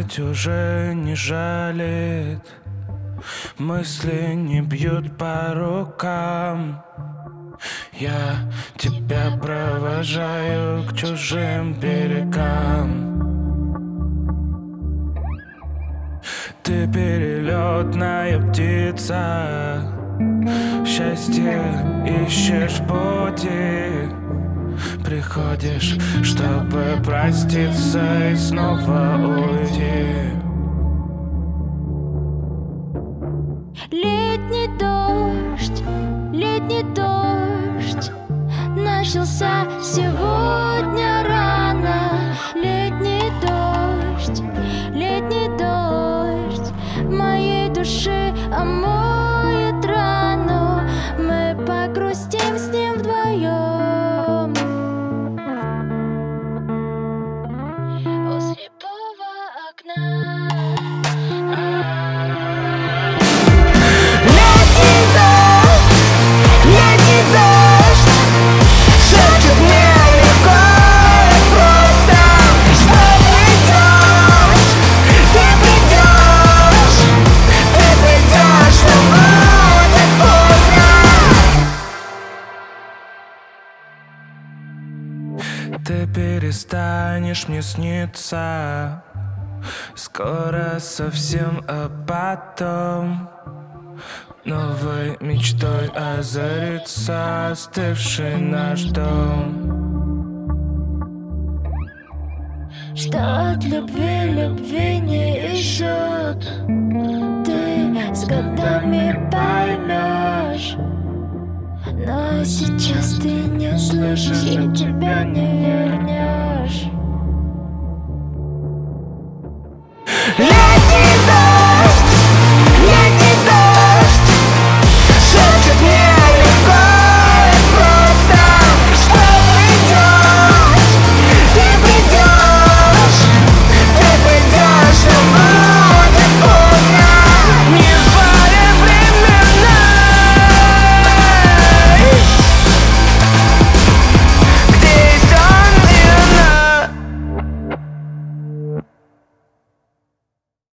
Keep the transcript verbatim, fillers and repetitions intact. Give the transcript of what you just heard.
Память уже не жалит, мысли не бьют по рукам. Я тебя провожаю к чужим берегам. Ты перелетная птица, счастье ищешь в пути. Приходишь, чтобы проститься и снова уйти. Летний дождь, летний дождь начался сегодня рано. Летний дождь, летний дождь моей души омоет рану. Мы погрустим с ним вдвоем у слепого окна. Ты перестанешь мне сниться скоро совсем, а потом новой мечтой озарится остывший наш дом. Что от любви любви не ищут, ты с годами поймешь. Но сейчас ты не слышишь и тебя не вернешь.